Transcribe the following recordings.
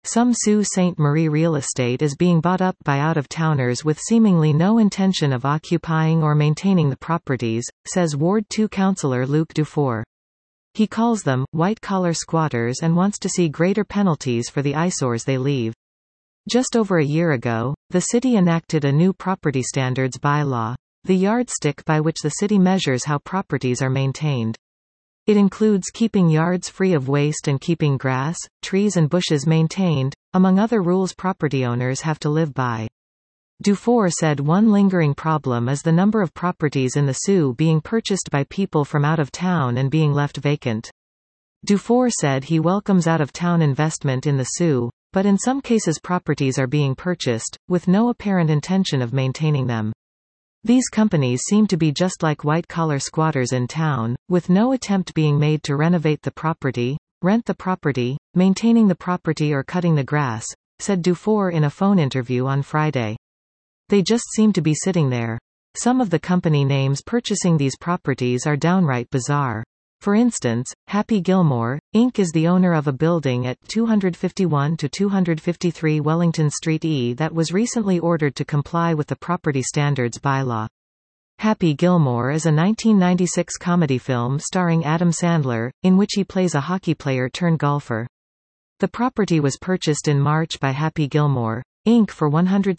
Some Sault Ste. Marie real estate is being bought up by out-of-towners with seemingly no intention of occupying or maintaining the properties, says Ward 2 councillor Luc Dufour. He calls them white-collar squatters and wants to see greater penalties for the eyesores they leave. Just over a year ago, the city enacted a new property standards bylaw, the yardstick by which the city measures how properties are maintained. It includes keeping yards free of waste and keeping grass, trees and bushes maintained, among other rules property owners have to live by. Dufour said one lingering problem is the number of properties in the Sault being purchased by people from out of town and being left vacant. Dufour said he welcomes out-of-town investment in the Sault, but in some cases properties are being purchased, with no apparent intention of maintaining them. These companies seem to be just like white-collar squatters in town, with no attempt being made to renovate the property, rent the property, maintaining the property or cutting the grass, said Dufour in a phone interview on Friday. They just seem to be sitting there. Some of the company names purchasing these properties are downright bizarre. For instance, Happy Gilmore, Inc. is the owner of a building at 251 to 253 Wellington Street E that was recently ordered to comply with the property standards bylaw. Happy Gilmore is a 1996 comedy film starring Adam Sandler, in which he plays a hockey player turned golfer. The property was purchased in March by Happy Gilmore, Inc. for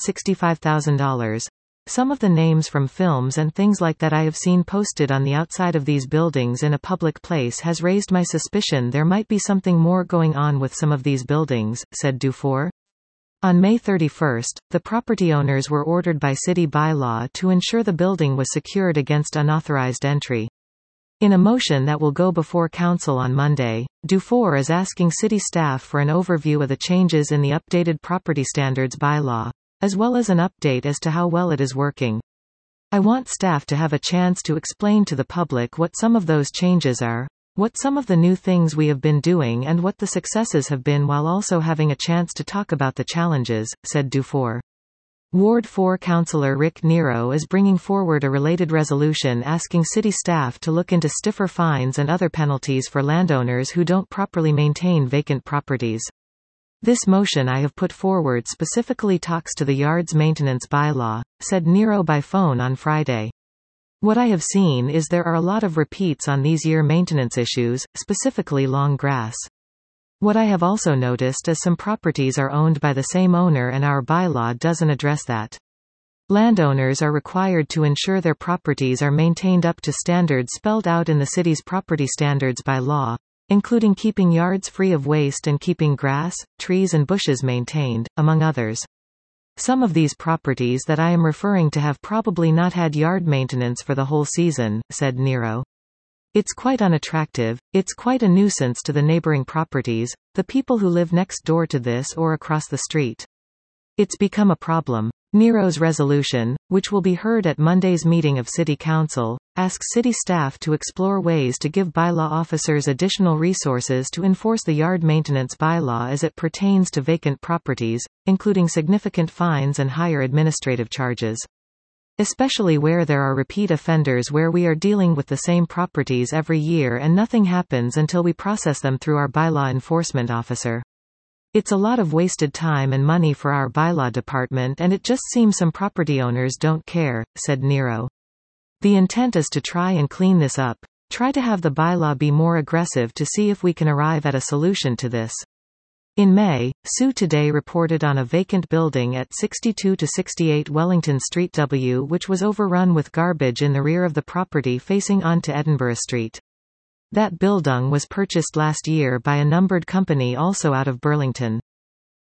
$165,000. Some of the names from films and things like that I have seen posted on the outside of these buildings in a public place has raised my suspicion there might be something more going on with some of these buildings, said Dufour. On May 31, the property owners were ordered by city bylaw to ensure the building was secured against unauthorized entry. In a motion that will go before council on Monday, Dufour is asking city staff for an overview of the changes in the updated property standards bylaw, as well as an update as to how well it is working. I want staff to have a chance to explain to the public what some of those changes are, what some of the new things we have been doing and what the successes have been while also having a chance to talk about the challenges, said Dufour. Ward 4 councillor Rick Nero is bringing forward a related resolution asking city staff to look into stiffer fines and other penalties for landowners who don't properly maintain vacant properties. This motion I have put forward specifically talks to the yard's maintenance bylaw, said Nero by phone on Friday. What I have seen is there are a lot of repeats on these year maintenance issues, specifically long grass. What I have also noticed is some properties are owned by the same owner and our bylaw doesn't address that. Landowners are required to ensure their properties are maintained up to standards spelled out in the city's property standards by law, including keeping yards free of waste and keeping grass, trees and bushes maintained, among others. Some of these properties that I am referring to have probably not had yard maintenance for the whole season, said Nero. It's quite unattractive, it's quite a nuisance to the neighboring properties, the people who live next door to this or across the street. It's become a problem. Nero's resolution, which will be heard at Monday's meeting of City Council, asks city staff to explore ways to give bylaw officers additional resources to enforce the yard maintenance bylaw as it pertains to vacant properties, including significant fines and higher administrative charges. Especially where there are repeat offenders where we are dealing with the same properties every year and nothing happens until we process them through our bylaw enforcement officer. It's a lot of wasted time and money for our bylaw department and it just seems some property owners don't care, said Nero. The intent is to try and clean this up, try to have the bylaw be more aggressive to see if we can arrive at a solution to this. In May, Sault Today reported on a vacant building at 62 to 68 Wellington Street W which was overrun with garbage in the rear of the property facing onto Edinburgh Street. That building was purchased last year by a numbered company also out of Burlington.